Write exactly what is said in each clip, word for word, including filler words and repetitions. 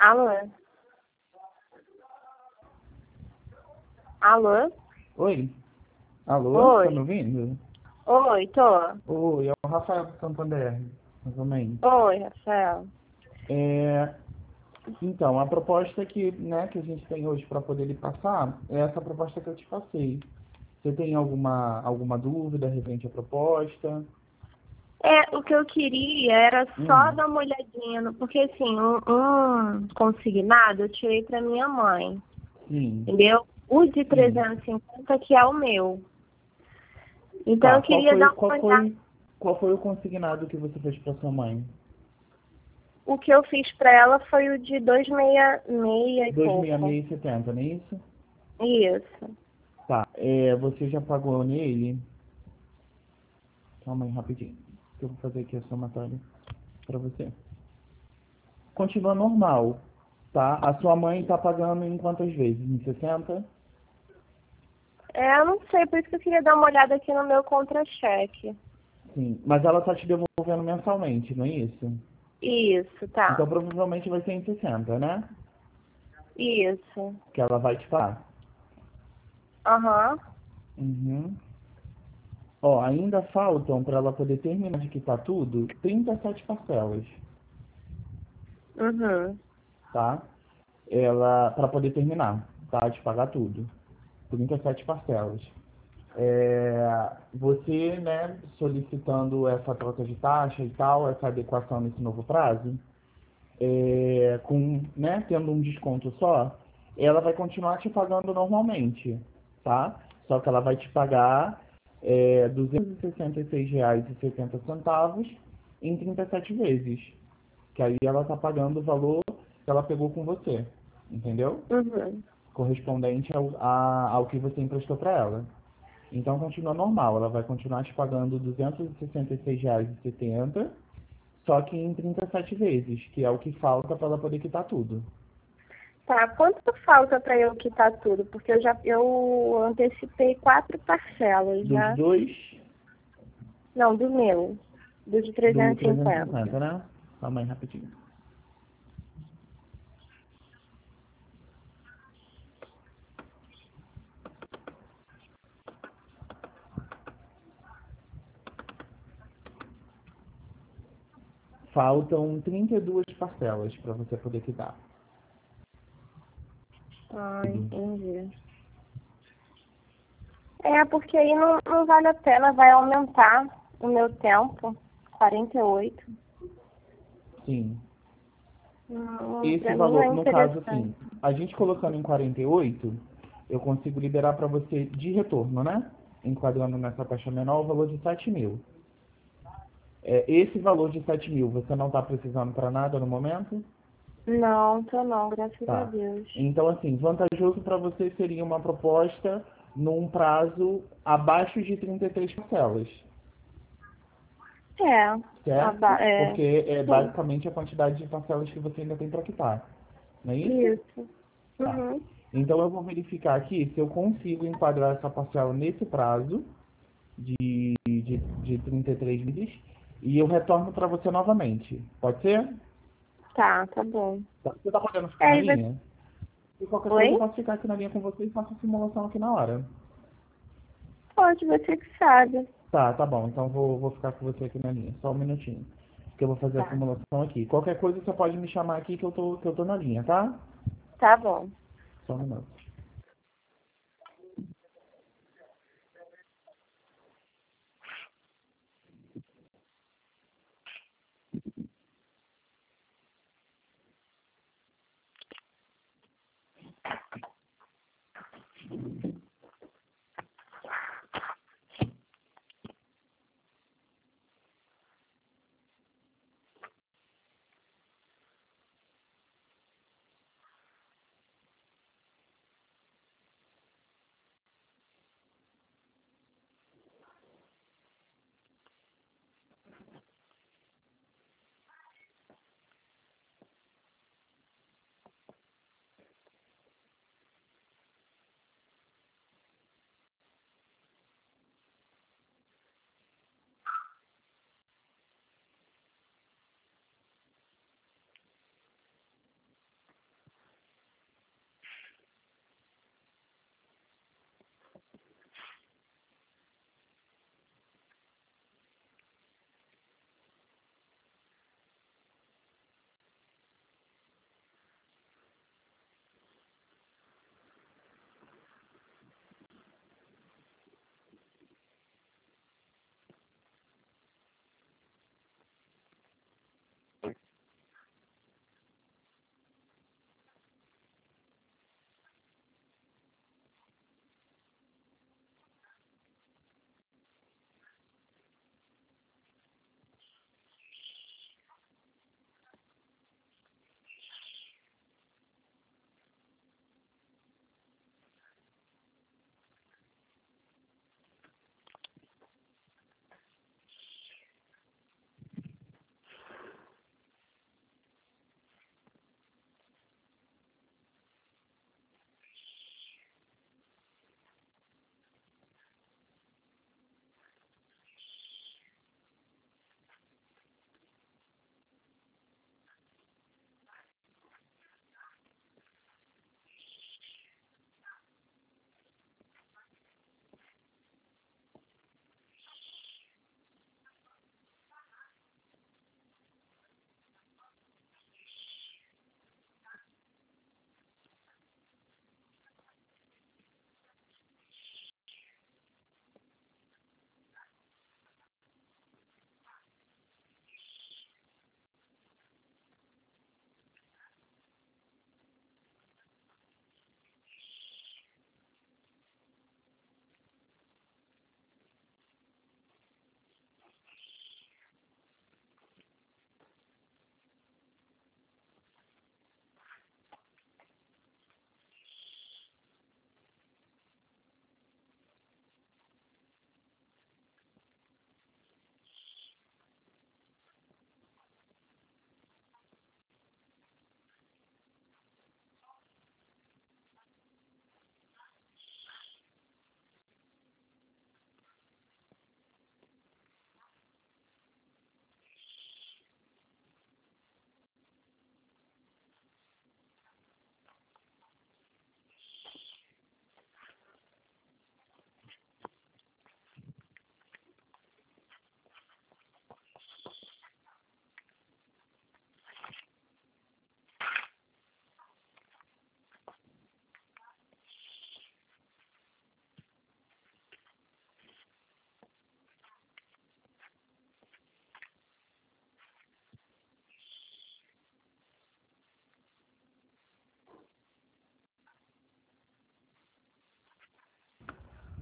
Alô? Alô? Oi? Alô? Tá me Oi. ouvindo? Oi, tô. Oi, é o Rafael do Santander, novamente. Oi, Rafael. É, então, a proposta que, né, que a gente tem hoje para poder lhe passar é essa proposta que eu te passei. Você tem alguma, alguma dúvida referente à proposta? É, o que eu queria era só Hum, dar uma olhadinha, no- porque assim, um, um consignado eu tirei pra minha mãe, sim, entendeu? O de sim. trezentos e cinquenta que é o meu. Então Tá, eu qual queria foi, dar qual uma olhada. foi, qual foi o consignado que você fez para sua mãe? O que eu fiz pra ela foi o de duzentos e sessenta e seis e Dois mil pouco. e setenta, não é isso? Isso. Tá, é, você já pagou nele? Calma aí, rapidinho. Que eu vou fazer aqui a somatória para você. Continua normal, tá? A sua mãe tá pagando em quantas vezes? Em sessenta? É, eu não sei, por isso que eu queria dar uma olhada aqui no meu contra-cheque. Sim. Mas ela tá te devolvendo mensalmente, não é isso? Isso, Então tá. provavelmente vai ser em sessenta, né? Isso. Que ela vai te pagar. Aham. Uhum. Ó, ainda faltam, para ela poder terminar de quitar tudo, trinta e sete parcelas, Uhum. tá? Ela, para poder terminar, tá? De pagar tudo. trinta e sete parcelas. É, você, né, solicitando essa troca de taxa e tal, essa adequação nesse novo prazo, é, com, né, tendo um desconto só, ela vai continuar te pagando normalmente, tá? Só que ela vai te pagar é, duzentos e sessenta e seis reais e setenta centavos em trinta e sete vezes, que aí ela tá pagando o valor que ela pegou com você, entendeu? Uhum. Correspondente ao, a- ao que você emprestou para ela. Então continua normal, ela vai continuar te pagando duzentos e sessenta e seis reais e setenta, só que em trinta e sete vezes, que é o que falta para ela poder quitar tudo. Tá, quanto falta para eu quitar tudo? Porque eu já eu antecipei quatro parcelas Dos já. dois, Não, do meu. Do de do trezentos e trezentos e cinquenta. cinquenta, né? Calma aí, rapidinho. Faltam trinta e duas parcelas para você poder quitar Ah, tudo. entendi. É, porque aí não, não vale a pena, vai aumentar o meu tempo. quarenta e oito. Sim. Hum, Esse para mim não é valor, no caso, assim, interessante. a gente colocando em quarenta e oito, eu consigo liberar para você de retorno, né? Enquadrando nessa taxa menor o valor de sete mil. É, esse valor de sete mil, você não está precisando para nada no momento? Não, tô não, graças a Tá. Deus. Então, assim, vantajoso para você seria uma proposta num prazo abaixo de trinta e três parcelas, É, certo? aba- é, Porque é sim, basicamente a quantidade de parcelas que você ainda tem para quitar. Não é isso? isso. Tá. Uhum. Então, eu vou verificar aqui se eu consigo enquadrar essa parcela nesse prazo de, de, de trinta e três meses e eu retorno para você novamente. Pode ser? Tá, tá bom. Tá. Você tá podendo ficar É, na e você... linha? E qualquer coisa eu Oi? posso ficar aqui na linha com você e faço a simulação aqui na hora. Pode, você que sabe. Tá, tá bom. Então vou, vou ficar com você aqui na linha. Só um minutinho. Que eu vou fazer a Tá, simulação aqui. Qualquer coisa você pode me chamar aqui que eu tô, que eu tô na linha, tá? tá bom. Só um minuto.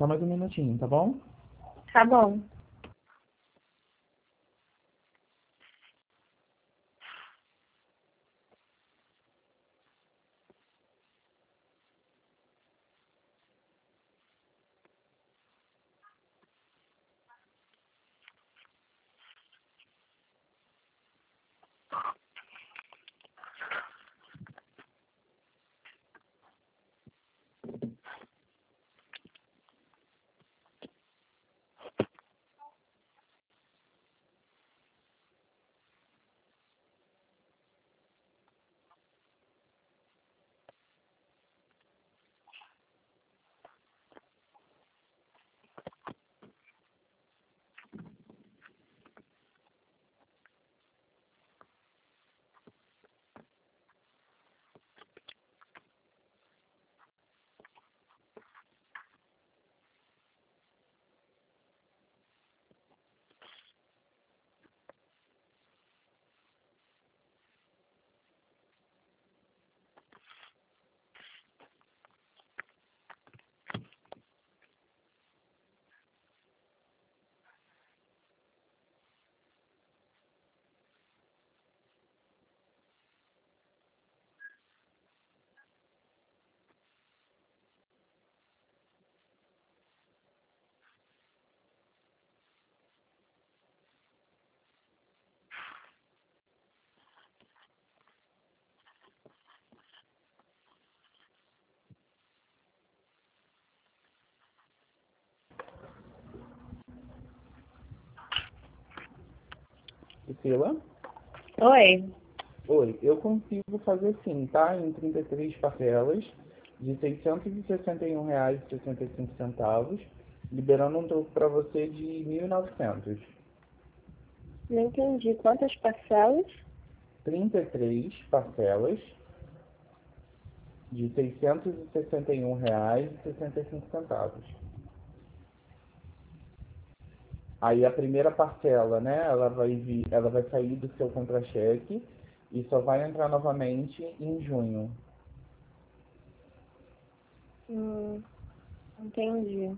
Só mais um minutinho, tá bom? Tá bom. Priscila? Oi. Oi, eu consigo fazer sim, tá? Em trinta e três parcelas de seiscentos e sessenta e um reais e sessenta e cinco centavos, liberando um troco para você de mil e novecentos. Não entendi. Quantas parcelas? trinta e três parcelas de seiscentos e sessenta e um reais e sessenta e cinco centavos. Aí a primeira parcela, né, ela vai vir, ela vai sair do seu contra-cheque e só vai entrar novamente em junho. Hum, entendi.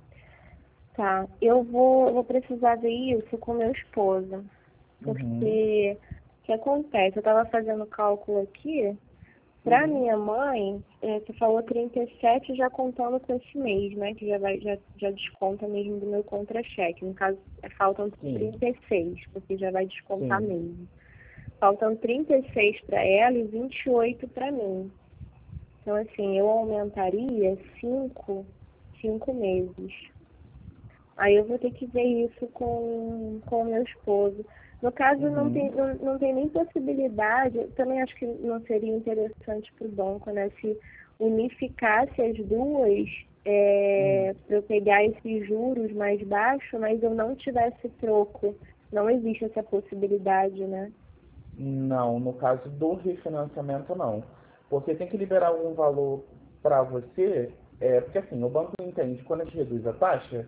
Tá. Eu vou, vou precisar ver isso com meu esposo. Uhum. Porque o que acontece? Eu estava fazendo cálculo aqui. Para Uhum. minha mãe, é, você falou trinta e sete já contando com esse mês, né? Que já, vai, já, já desconta mesmo do meu contra-cheque. No caso, é, faltam Sim, trinta e seis, porque já vai descontar sim. mesmo. Faltam trinta e seis para ela e vinte e oito para mim. Então, assim, eu aumentaria cinco, cinco meses. Aí eu vou ter que ver isso com com o meu esposo. No caso, não tem, Uhum. não, não tem nem possibilidade, também acho que não seria interessante para o banco, né? Se unificasse as duas, Uhum. é, para eu pegar esses juros mais baixos, mas eu não tivesse troco. Não existe essa possibilidade, né? Não, no caso do refinanciamento não. Porque tem que liberar algum valor para você, é, porque assim, o banco entende, quando a gente reduz a taxa,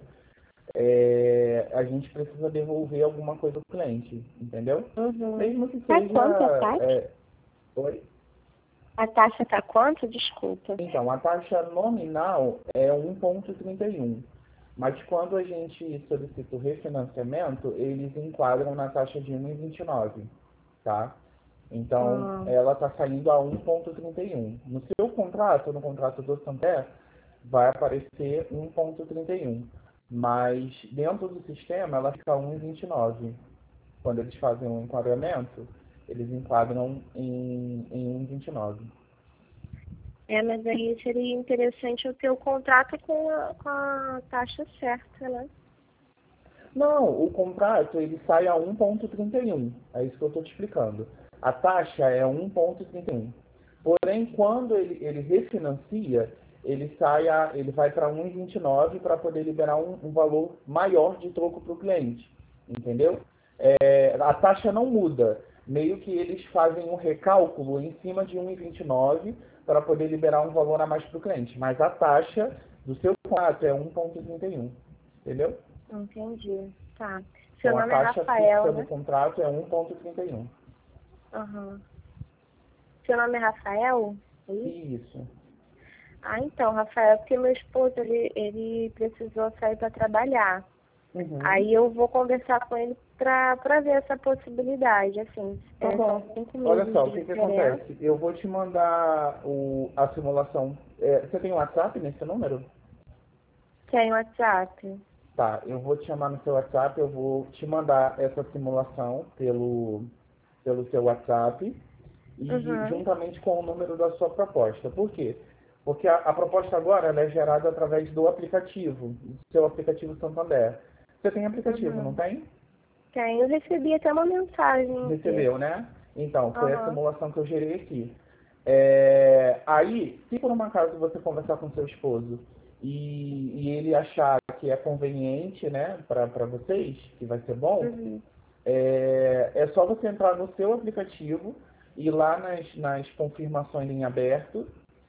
é, a gente precisa devolver alguma coisa ao cliente, entendeu? Uhum. Mesmo que Tá seja. quanto a taxa? É, oi? A taxa tá quanto? Desculpa. Então, a taxa nominal é um vírgula trinta e um. Mas quando a gente solicita o refinanciamento, eles enquadram na taxa de um vírgula vinte e nove, tá? Então, Ah, ela está saindo a um vírgula trinta e um. No seu contrato, no contrato do Santander, vai aparecer um vírgula trinta e um. Mas dentro do sistema, ela fica um vírgula vinte e nove. Quando eles fazem um enquadramento, eles enquadram em, em um vírgula vinte e nove. é, mas aí seria interessante eu ter o contrato com a, com a taxa certa, né? Não, o contrato ele sai a um vírgula trinta e um. É isso que eu estou te explicando. A taxa é um vírgula trinta e um. Porém, quando ele, ele refinancia, ele sai a, ele vai para um vírgula vinte e nove para poder liberar um, um valor maior de troco para o cliente. Entendeu? É, a taxa não muda. Meio que eles fazem um recálculo em cima de um vírgula vinte e nove para poder liberar um valor a mais para o cliente. Mas a taxa do seu contrato é um vírgula trinta e um. Entendeu? Entendi. Tá. Seu Então a nome é taxa Rafael, fixa do né? contrato é um vírgula trinta e um. Aham. Seu nome é Rafael? É isso? Isso. Ah, então, Rafael, porque meu esposo, ele, ele precisou sair para trabalhar. Uhum. Aí eu vou conversar com ele para para ver essa possibilidade, assim. Tá É, são bom. cinco Olha meses só, de o que que diferença. acontece? Eu vou te mandar o, a simulação. É, você tem um WhatsApp nesse número? Tem WhatsApp. Tá, eu vou te chamar no seu WhatsApp, eu vou te mandar essa simulação pelo, pelo seu WhatsApp e Uhum, juntamente com o número da sua proposta. Por quê? Porque a, a proposta agora ela é gerada através do aplicativo, do seu aplicativo Santander. Você tem aplicativo, não uhum. tem? Tem, eu recebi até uma mensagem aqui. Recebeu, né? Então, foi a Aham, simulação que eu gerei aqui. É, aí, se por um acaso você conversar com seu esposo e, e ele achar que é conveniente, né, para vocês, que vai ser bom, uhum, é, é só você entrar no seu aplicativo, ir lá nas, nas confirmações em aberto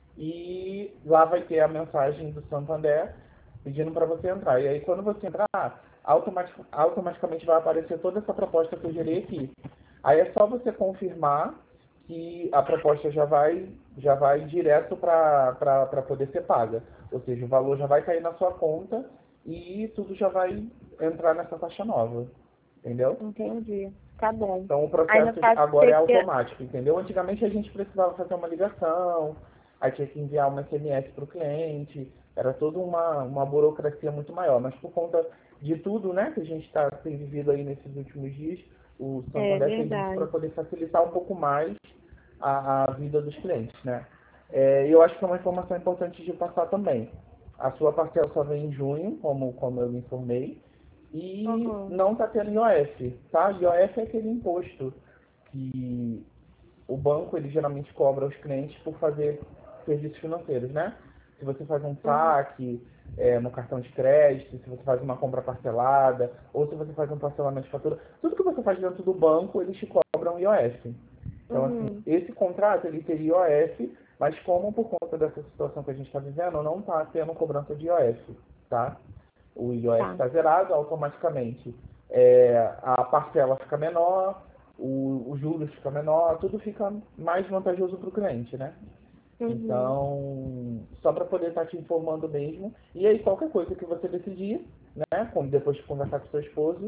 e lá vai ter a mensagem do Santander pedindo para você entrar. E aí quando você entrar, automatic, automaticamente vai aparecer toda essa proposta que eu gerei aqui. Aí é só você confirmar que a proposta já vai, já vai direto para poder ser paga. Ou seja, o valor já vai cair na sua conta e tudo já vai entrar nessa taxa nova. Entendeu? entendi. Tá bom. Então o Aí no processo caso agora é você quer. automático, entendeu? Antigamente a gente precisava fazer uma ligação, aí tinha que enviar uma S M S para o cliente, era toda uma, uma burocracia muito maior. Mas por conta de tudo, né, que a gente tá, tem vivido aí nesses últimos dias, o É Santander fez isso para verdade. poder facilitar um pouco mais a, a vida dos clientes, né? É, eu acho que é uma informação importante de passar também. A sua parcela só vem em junho, como, como eu me informei, e Uhum, não está tendo I O F, tá? I O F é aquele imposto que o banco ele geralmente cobra aos clientes por fazer serviços financeiros, né? Se você faz um uhum, saque é, no cartão de crédito, se você faz uma compra parcelada, ou se você faz um parcelamento de fatura, tudo que você faz dentro do banco, eles te cobram I O F. Então, assim, uhum. esse contrato ele teria I O F, mas como por conta dessa situação que a gente está vivendo, não está tendo cobrança de I O F, tá? O I O F Tá. está zerado automaticamente. É, a parcela fica menor, o, os juros fica menor, tudo fica mais vantajoso para o cliente, né? Uhum. Então, só para poder estar te informando mesmo. E aí, qualquer coisa que você decidir, né? Como depois de conversar com seu esposo,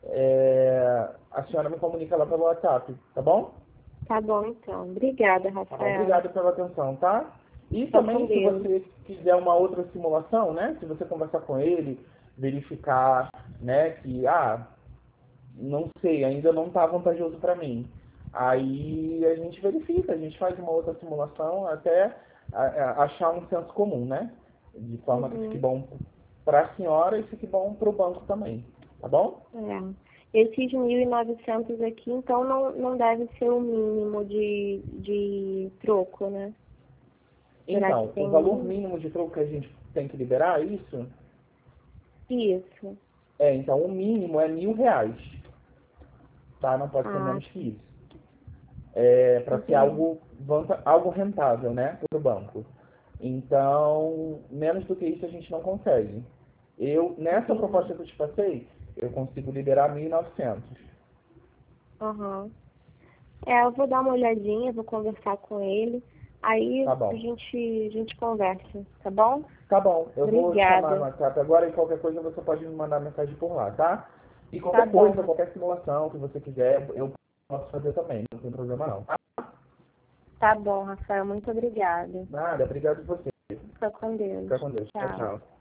é, a senhora me comunica lá pelo WhatsApp, tá bom? Tá bom, então. Obrigada, Tá bom, Rafael. obrigado pela atenção, tá? E Fica com também, se Deus. você quiser uma outra simulação, né? Se você conversar com ele, verificar, né, que, ah, não sei, ainda não está vantajoso para mim. Aí a gente verifica, a gente faz uma outra simulação até a- a- achar um senso comum, né? De forma que fique Uhum. bom para a senhora e fique bom para o banco também, tá bom? É. Esses mil e novecentos aqui, então, não, não deve ser o mínimo de, de troco, né? Será que Então, o valor tem mínimo de troco que a gente tem que liberar, é isso? isso? É, então o mínimo é mil reais, tá? Não pode ser Ah, menos que isso. É, para ser entendi. algo, vanta- algo rentável, né, para o banco. Então, menos do que isso a gente não consegue. Eu, nessa Entendi. proposta que eu te passei, eu consigo liberar mil e novecentos. Aham. É, eu vou dar uma olhadinha, vou conversar com ele. Aí Tá a bom. gente, a gente conversa, tá bom? Tá bom, eu vou te chamar no Obrigada. WhatsApp agora e qualquer coisa você pode me mandar mensagem por lá, tá? E Tá qualquer bom, coisa, Ra- qualquer simulação que você quiser, eu posso fazer também, não tem problema não. Tá? tá bom, Rafael. Muito obrigada. Nada, obrigado a você. Fica com Deus. Fica com Deus. Tchau, Tchau. tchau.